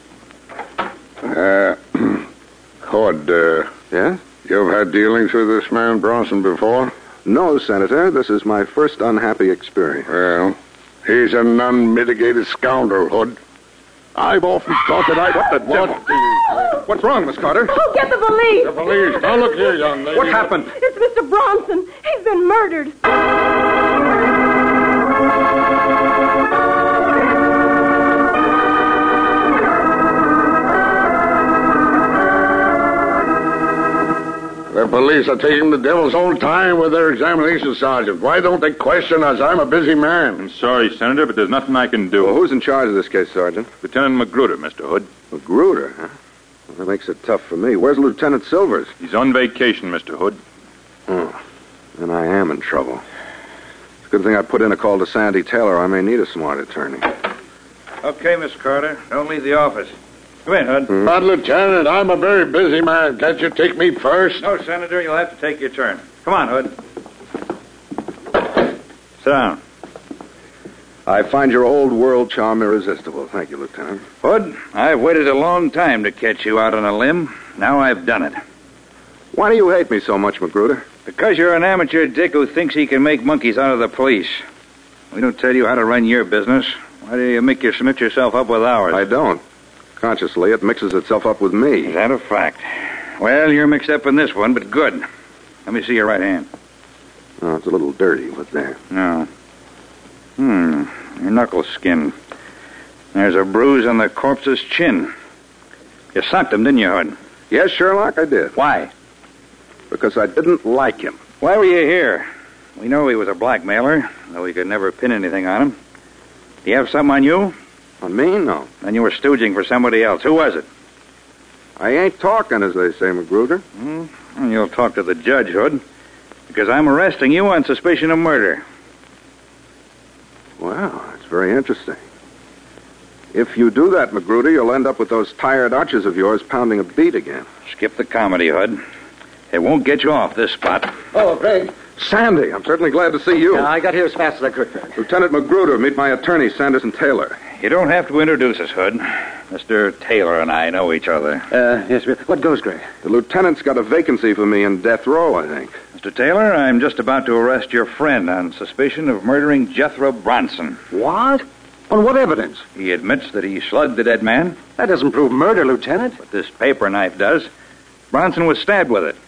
Uh, Hood, uh... Yes? You've had dealings with this man Bronson before? No, Senator. This is my first unhappy experience. Well, he's an unmitigated scoundrel, Hood. I've often thought that I... What the devil? What's wrong, Miss Carter? Oh, get the police! The police. Now, look here, young lady. What happened? It's Mister Bronson. He's been murdered. The police are taking the devil's own time with their examination, Sergeant. Why don't they question us? I'm a busy man. I'm sorry, Senator, but there's nothing I can do. Well, who's in charge of this case, Sergeant? Lieutenant Magruder, Mister Hood. Magruder, huh? Well, that makes it tough for me. Where's Lieutenant Silvers? He's on vacation, Mister Hood. Oh, then I am in trouble. It's a good thing I put in a call to Sandy Taylor. I may need a smart attorney. Okay, Miss Carter. Don't leave the office. Come in, Hood. Mm-hmm. But, Lieutenant, I'm a very busy man. Can't you take me first? No, Senator, you'll have to take your turn. Come on, Hood. Sit down. I find your old world charm irresistible. Thank you, Lieutenant. Hood, I've waited a long time to catch you out on a limb. Now I've done it. Why do you hate me so much, Magruder? Because you're an amateur dick who thinks he can make monkeys out of the police. We don't tell you how to run your business. Why do you make you mix yourself up with ours? I don't. Consciously, it mixes itself up with me. Is that a fact? Well, you're mixed up in this one, but good. Let me see your right hand. Oh, it's a little dirty, but there. No. Hmm. Your knuckle skin. There's a bruise on the corpse's chin. You socked him, didn't you, Hood? Yes, Sherlock, I did. Why? Because I didn't like him. Why were you here? We know he was a blackmailer, though we could never pin anything on him. Do you have something on you? On me? No. Then you were stooging for somebody else. Who was it? I ain't talking, as they say, Magruder. Hmm? Well, you'll talk to the judge, Hood, because I'm arresting you on suspicion of murder. Wow, that's very interesting. If you do that, Magruder, you'll end up with those tired arches of yours pounding a beat again. Skip the comedy, Hood. It won't get you off this spot. Oh, Greg. Sandy, I'm certainly glad to see you. Yeah, I got here as fast as I could. Lieutenant Magruder, meet my attorney, Sanderson Taylor. You don't have to introduce us, Hood. Mister Taylor and I know each other. Uh, yes, what goes, Greg? The lieutenant's got a vacancy for me in death row, I think. Mister Taylor, I'm just about to arrest your friend on suspicion of murdering Jethro Bronson. What? On what evidence? He admits that he slugged the dead man. That doesn't prove murder, Lieutenant. But this paper knife does. Bronson was stabbed with it.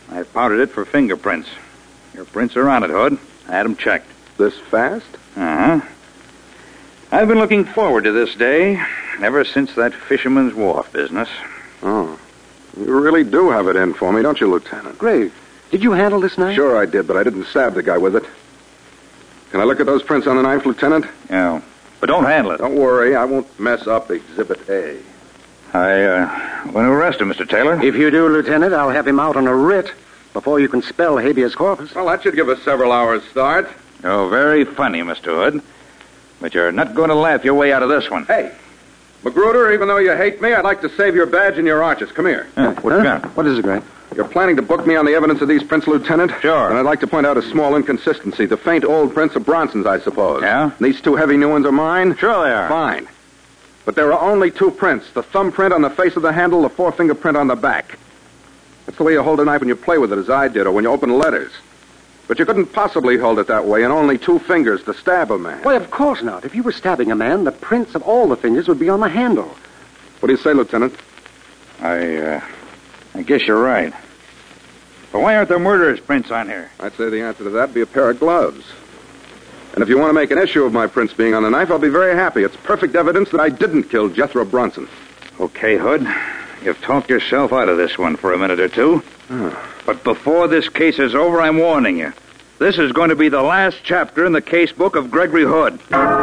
I powdered it for fingerprints. Your prints are on it, Hood. I had them checked. This fast? Uh-huh. I've been looking forward to this day ever since that Fisherman's Wharf business. Oh. You really do have it in for me, don't you, Lieutenant? Grave, did you handle this knife? Sure I did, but I didn't stab the guy with it. Can I look at those prints on the knife, Lieutenant? Yeah. But don't handle it. Don't worry, I won't mess up Exhibit A. I, uh, want to arrest him, Mister Taylor. If you do, Lieutenant, I'll have him out on a writ before you can spell habeas corpus. Well, that should give us several hours' start. Oh, very funny, Mister Hood. But you're not going to laugh your way out of this one. Hey, Magruder, even though you hate me, I'd like to save your badge and your arches. Come here. Uh, what you got? What is it, Grant? You're planning to book me on the evidence of these prints, Lieutenant? Sure. And I'd like to point out a small inconsistency. The faint old prints are Bronson's, I suppose. Yeah? These two heavy new ones are mine? Sure they are. Fine. But there are only two prints. The thumbprint on the face of the handle, the forefinger print on the back. That's the way you hold a knife when you play with it, as I did, or when you open letters. But you couldn't possibly hold it that way in only two fingers to stab a man. Why, of course not. If you were stabbing a man, the prints of all the fingers would be on the handle. What do you say, Lieutenant? I, uh, I guess you're right. But why aren't there murderer's prints on here? I'd say the answer to that would be a pair of gloves. And if you want to make an issue of my prints being on the knife, I'll be very happy. It's perfect evidence that I didn't kill Jethro Bronson. Okay, Hood. You've talked yourself out of this one for a minute or two. Oh. But before this case is over, I'm warning you. This is going to be the last chapter in the case book of Gregory Hood.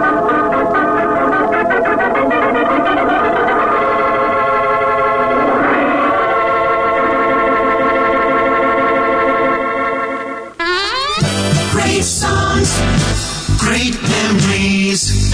Great songs, great memories.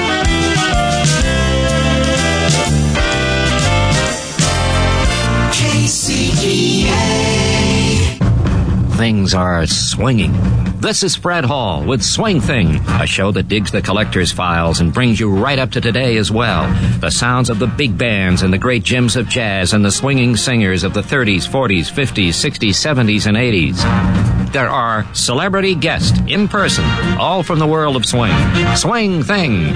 K C E A. Things are swinging. This is Fred Hall with Swing Thing, a show that digs the collector's files and brings you right up to today as well. The sounds of the big bands and the great gems of jazz and the swinging singers of the thirties, forties, fifties, sixties, seventies, and eighties. There are celebrity guests in person, all from the world of swing. Swing Thing.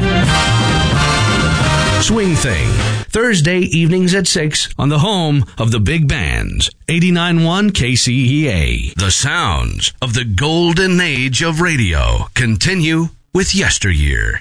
Swing Thing, Thursday evenings at six on the home of the big bands, eighty-nine point one K C E A. The sounds of the golden age of radio continue with Yesteryear.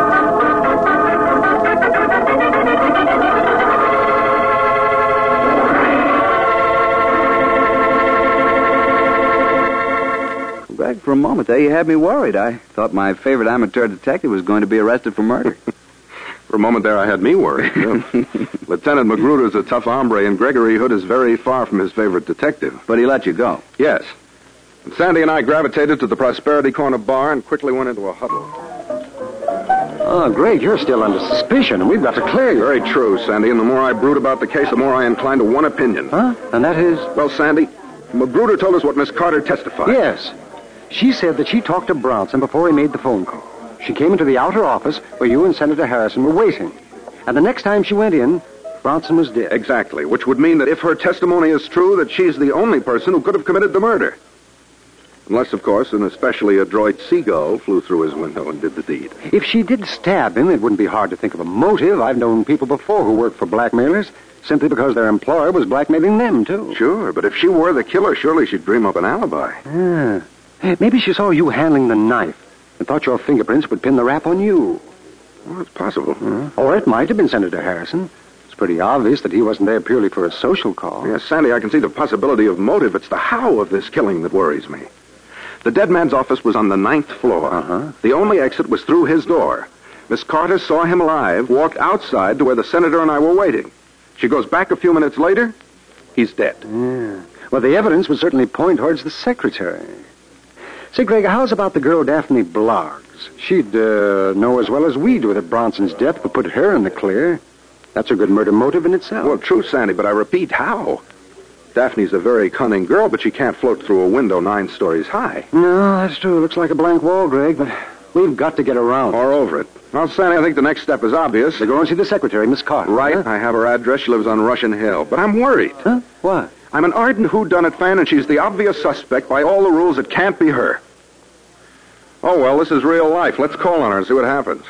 Greg, for a moment there, you had me worried. I thought my favorite amateur detective was going to be arrested for murder. For a moment there, I had me worried, too. Lieutenant Magruder's a tough hombre, and Gregory Hood is very far from his favorite detective. But he let you go. Yes. And Sandy and I gravitated to the Prosperity Corner bar and quickly went into a huddle. Oh, Greg, you're still under suspicion, and we've got to clear you. Very true, Sandy, and the more I brood about the case, the more I incline to one opinion. Huh? And that is? Well, Sandy, Magruder told us what Miss Carter testified. Yes. She said that she talked to Bronson before he made the phone call. She came into the outer office where you and Senator Harrison were waiting. And the next time she went in, Bronson was dead. Exactly, which would mean that if her testimony is true, that she's the only person who could have committed the murder. Unless, of course, an especially adroit seagull flew through his window and did the deed. If she did stab him, it wouldn't be hard to think of a motive. I've known people before who worked for blackmailers simply because their employer was blackmailing them, too. Sure, but if she were the killer, surely she'd dream up an alibi. Yeah. Maybe she saw you handling the knife and thought your fingerprints would pin the rap on you. Well, it's possible. Uh, or it might have been Senator Harrison. It's pretty obvious that he wasn't there purely for a social call. Yes, Sandy, I can see the possibility of motive. It's the how of this killing that worries me. The dead man's office was on the ninth floor. Uh-huh. The only exit was through his door. Miss Carter saw him alive, walked outside to where the senator and I were waiting. She goes back a few minutes later. He's dead. Yeah. Well, the evidence would certainly point towards the secretary. Say, Greg, how's about the girl Daphne Bloggs? She'd uh, know as well as we do that Bronson's death would put her in the clear. That's a good murder motive in itself. Well, true, Sandy, but I repeat, how? Daphne's a very cunning girl, but she can't float through a window nine stories high. No, that's true. Looks like a blank wall, Greg, but we've got to get around. Or over it. Well, Sandy, I think the next step is obvious. To go and see the secretary, Miss Carter. Right. Huh? I have her address. She lives on Russian Hill. But I'm worried. Huh? Why? I'm an ardent whodunit fan, and she's the obvious suspect. By all the rules, it can't be her. Oh, well, this is real life. Let's call on her and see what happens.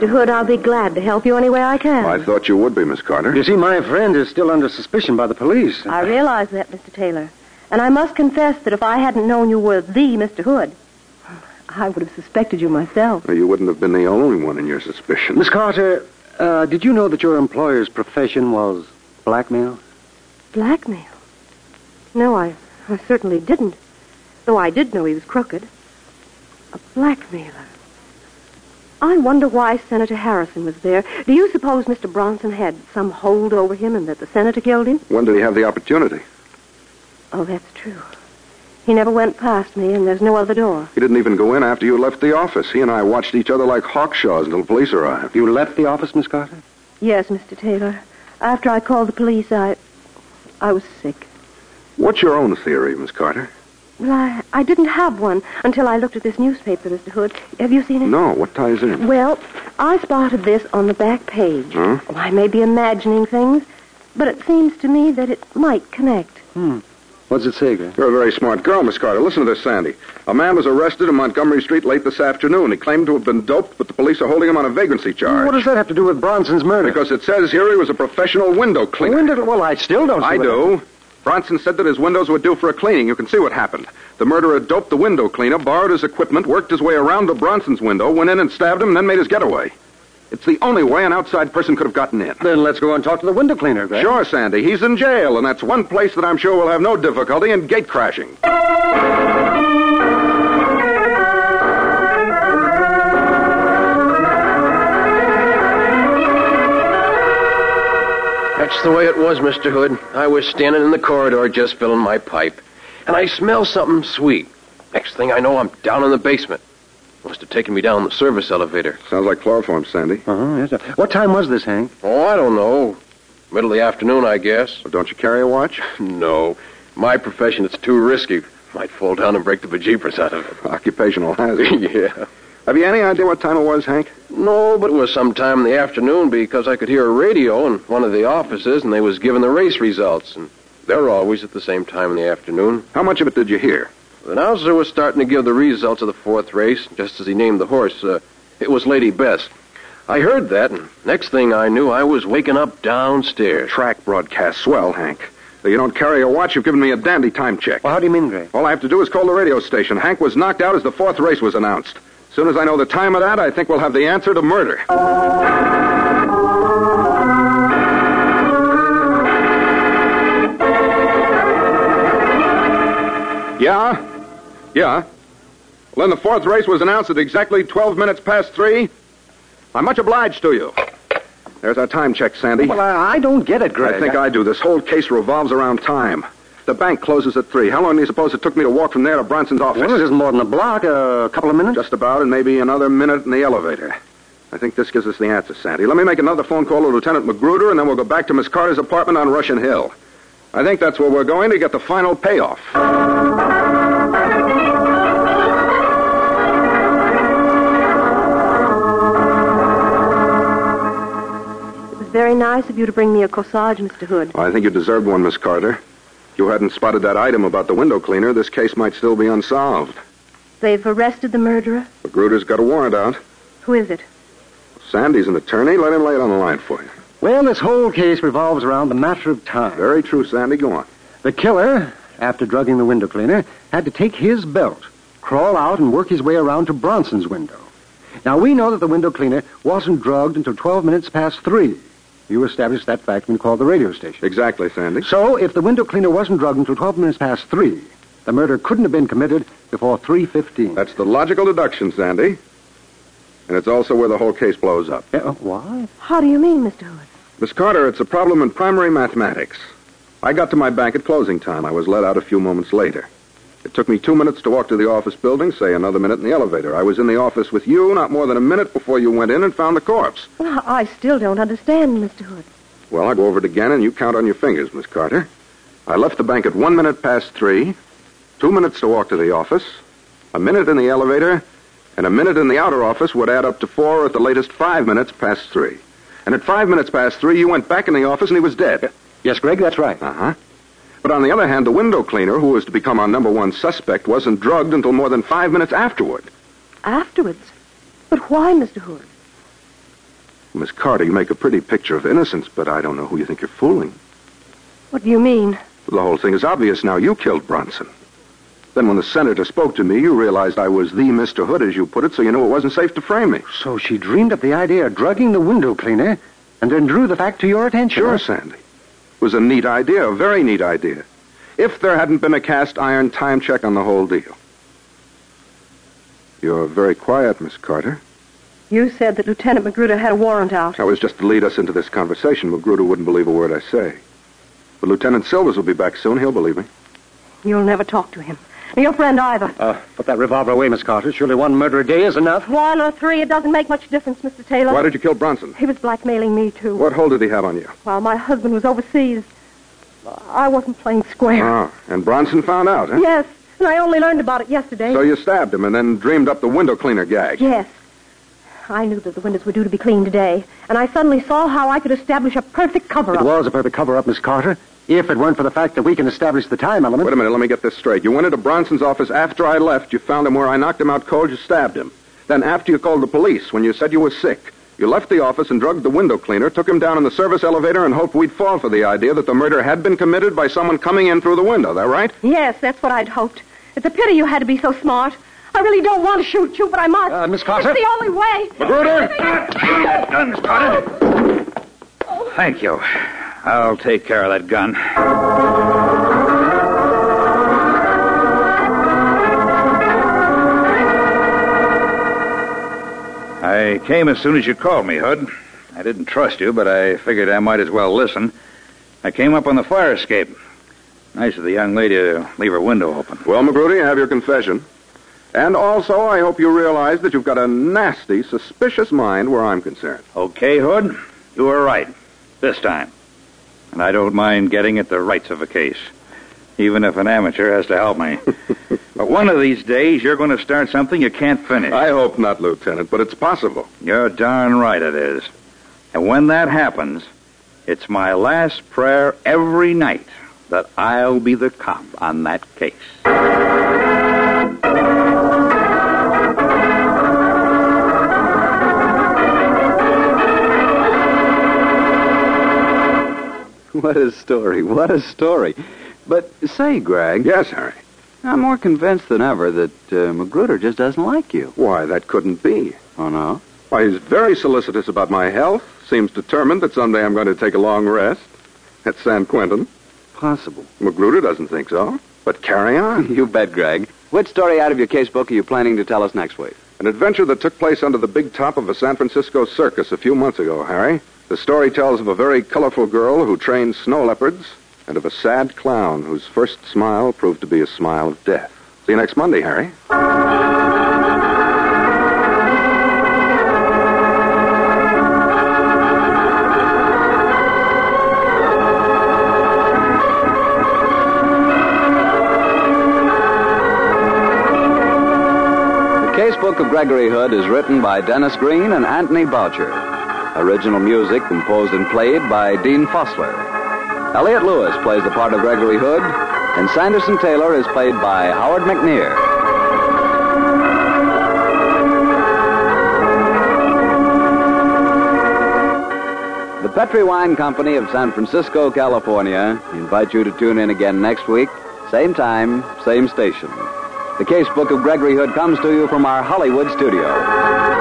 Mister Hood, I'll be glad to help you any way I can. Well, I thought you would be, Miss Carter. You see, my friend is still under suspicion by the police. I realize that, Mister Taylor. And I must confess that if I hadn't known you were the Mister Hood, I would have suspected you myself. Well, you wouldn't have been the only one in your suspicion. Miss Carter, uh, did you know that your employer's profession was blackmail? Blackmail? No, I, I certainly didn't. Though I did know he was crooked. A blackmailer. I wonder why Senator Harrison was there. Do you suppose Mister Bronson had some hold over him and that the senator killed him? When did he have the opportunity? Oh, that's true. He never went past me, and there's no other door. He didn't even go in after you left the office. He and I watched each other like hawkshaws until the police arrived. You left the office, Miss Carter? Yes, Mister Taylor. After I called the police, I... I was sick. What's your own theory, Miss Carter? Well, I, I didn't have one until I looked at this newspaper, Mister Hood. Have you seen it? No. What ties in? Well, I spotted this on the back page. Huh? Oh, I may be imagining things, but it seems to me that it might connect. Hmm. What's it say, Greg? You're a very smart girl, Miss Carter. Listen to this, Sandy. A man was arrested in Montgomery Street late this afternoon. He claimed to have been doped, but the police are holding him on a vagrancy charge. What does that have to do with Bronson's murder? Because it says here he was a professional window cleaner. Window? Well, I still don't see I what do. Bronson said that his windows were due for a cleaning. You can see what happened. The murderer doped the window cleaner, borrowed his equipment, worked his way around to Bronson's window, went in and stabbed him, and then made his getaway. It's the only way an outside person could have gotten in. Then let's go and talk to the window cleaner, Greg. Sure, Sandy. He's in jail, and that's one place that I'm sure will have no difficulty in gate crashing. That's the way it was, Mister Hood. I was standing in the corridor just filling my pipe, and I smell something sweet. Next thing I know, I'm down in the basement. Must have taken me down the service elevator. Sounds like chloroform, Sandy. Uh-huh, yes, sir. What time was this, Hank? Oh, I don't know. Middle of the afternoon, I guess. Well, don't you carry a watch? No. My profession, it's too risky. Might fall down and break the bejeepers out of it. Occupational hazard. Yeah. Have you any idea what time it was, Hank? No, but it was sometime in the afternoon because I could hear a radio in one of the offices, and they was giving the race results, and they're always at the same time in the afternoon. How much of it did you hear? The announcer was starting to give the results of the fourth race, just as he named the horse. Uh, it was Lady Bess. I heard that, and next thing I knew, I was waking up downstairs. Track broadcast. Swell, Hank. Though you don't carry a watch, you've given me a dandy time check. Well, how do you mean, Greg? All I have to do is call the radio station. Hank was knocked out as the fourth race was announced. As soon as I know the time of that, I think we'll have the answer to murder. Yeah? Yeah? Well, then the fourth race was announced at exactly twelve minutes past three. I'm much obliged to you. There's our time check, Sandy. Well, I, I don't get it, Greg. I think I... I do. This whole case revolves around time. The bank closes at three. How long do you suppose it took me to walk from there to Bronson's office? Well, it isn't more than a block, uh, a couple of minutes. Just about, and maybe another minute in the elevator. I think this gives us the answer, Sandy. Let me make another phone call to Lieutenant Magruder, and then we'll go back to Miss Carter's apartment on Russian Hill. I think that's where we're going to get the final payoff. Very nice of you to bring me a corsage, Mister Hood. Well, I think you deserved one, Miss Carter. If you hadn't spotted that item about the window cleaner, this case might still be unsolved. They've arrested the murderer? Magruder's got a warrant out. Who is it? Sandy's an attorney. Let him lay it on the line for you. Well, this whole case revolves around the matter of time. Very true, Sandy. Go on. The killer, after drugging the window cleaner, had to take his belt, crawl out, and work his way around to Bronson's window. Now, we know that the window cleaner wasn't drugged until twelve minutes past three. You established that fact when you called the radio station. Exactly, Sandy. So, if the window cleaner wasn't drugged until twelve minutes past three, the murder couldn't have been committed before three fifteen. That's the logical deduction, Sandy. And it's also where the whole case blows up. Uh, why? How do you mean, Mister Hood? Miss Carter, it's a problem in primary mathematics. I got to my bank at closing time. I was let out a few moments later. It took me two minutes to walk to the office building, say another minute in the elevator. I was in the office with you not more than a minute before you went in and found the corpse. Well, I still don't understand, Mister Hood. Well, I'll go over it again, and you count on your fingers, Miss Carter. I left the bank at one minute past three, two minutes to walk to the office, a minute in the elevator, and a minute in the outer office would add up to four, or at the latest five minutes past three. And at five minutes past three, you went back in the office, and he was dead. Yes, Greg, that's right. Uh-huh. But on the other hand, the window cleaner, who was to become our number one suspect, wasn't drugged until more than five minutes afterward. Afterwards? But why, Mister Hood? Miss Carter, you make a pretty picture of innocence, but I don't know who you think you're fooling. What do you mean? The whole thing is obvious now. You killed Bronson. Then when the senator spoke to me, you realized I was the Mister Hood, as you put it, so you knew it wasn't safe to frame me. So she dreamed up the idea of drugging the window cleaner and then drew the fact to your attention. Sure, huh? Sandy. It was a neat idea, a very neat idea. If there hadn't been a cast iron time check on the whole deal. You're very quiet, Miss Carter. You said that Lieutenant Magruder had a warrant out. That was just to lead us into this conversation. Magruder wouldn't believe a word I say. But Lieutenant Silvers will be back soon. He'll believe me. You'll never talk to him. Nor your friend either. Uh, put that revolver away, Miss Carter. Surely one murder a day is enough. One or three, it doesn't make much difference, Mister Taylor. Why did you kill Bronson? He was blackmailing me, too. What hold did he have on you? While my husband was overseas, I wasn't playing square. Oh, and Bronson found out, huh? Yes, and I only learned about it yesterday. So you stabbed him and then dreamed up the window cleaner gag. Yes. I knew that the windows were due to be cleaned today, and I suddenly saw how I could establish a perfect cover-up. It was a perfect cover-up, Miss Carter, if it weren't for the fact that we can establish the time element. Wait a minute, let me get this straight. You went into Bronson's office after I left. You found him where I knocked him out cold. You stabbed him. Then after you called the police, when you said you were sick, you left the office and drugged the window cleaner, took him down in the service elevator, and hoped we'd fall for the idea that the murder had been committed by someone coming in through the window. That right? Yes, that's what I'd hoped. It's a pity you had to be so smart. I really don't want to shoot you, but I must. Uh, Miss Carter? It's the only way. Magruder! Gun, Miss Carter. Thank you. I'll take care of that gun. I came as soon as you called me, Hood. I didn't trust you, but I figured I might as well listen. I came up on the fire escape. Nice of the young lady to leave her window open. Well, Magruder, you have your confession. And also, I hope you realize that you've got a nasty, suspicious mind where I'm concerned. Okay, Hood. You were right. This time. And I don't mind getting at the rights of a case. Even if an amateur has to help me. But one of these days, you're going to start something you can't finish. I hope not, Lieutenant, but it's possible. You're darn right it is. And when that happens, it's my last prayer every night that I'll be the cop on that case. What a story, what a story. But say, Greg. Yes, Harry? I'm more convinced than ever that uh, Magruder just doesn't like you. Why, that couldn't be. Oh, no? Why, he's very solicitous about my health. Seems determined that someday I'm going to take a long rest at San Quentin. Possible. Magruder doesn't think so. But carry on. You bet, Greg. Which story out of your casebook are you planning to tell us next week? An adventure that took place under the big top of a San Francisco circus a few months ago, Harry. The story tells of a very colorful girl who trained snow leopards and of a sad clown whose first smile proved to be a smile of death. See you next Monday, Harry. The Casebook of Gregory Hood is written by Dennis Green and Anthony Boucher. Original music composed and played by Dean Fossler. Elliot Lewis plays the part of Gregory Hood, and Sanderson Taylor is played by Howard McNear. The Petri Wine Company of San Francisco, California, invite you to tune in again next week, same time, same station. The Casebook of Gregory Hood comes to you from our Hollywood studio.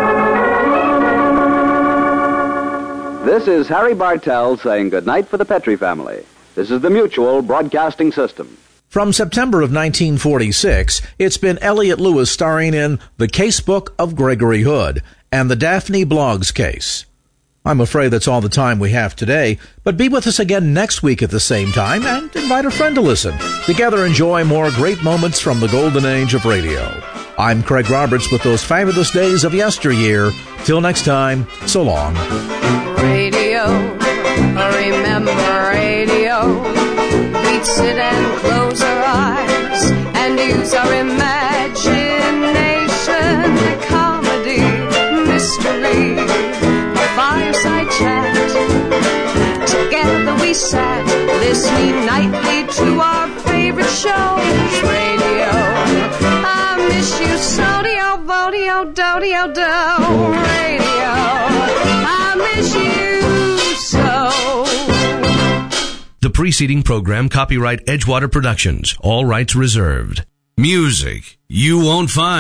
This is Harry Bartell saying goodnight for the Petri family. This is the Mutual Broadcasting System. From September of nineteen forty-six, it's been Elliot Lewis starring in The Casebook of Gregory Hood and the Daphne Bloggs case. I'm afraid that's all the time we have today, but be with us again next week at the same time and invite a friend to listen. Together enjoy more great moments from the golden age of radio. I'm Craig Roberts with those fabulous days of yesteryear. Till next time, so long. Radio, remember radio. We'd sit and close our eyes and use our imagination. Comedy, mystery, fireside chat. Together we sat, listening nightly to our favorite shows. Radio, I miss you, so-dio, vodio, do-dio, do. Radio, I preceding program copyright Edgewater Productions. All rights reserved. Music you won't find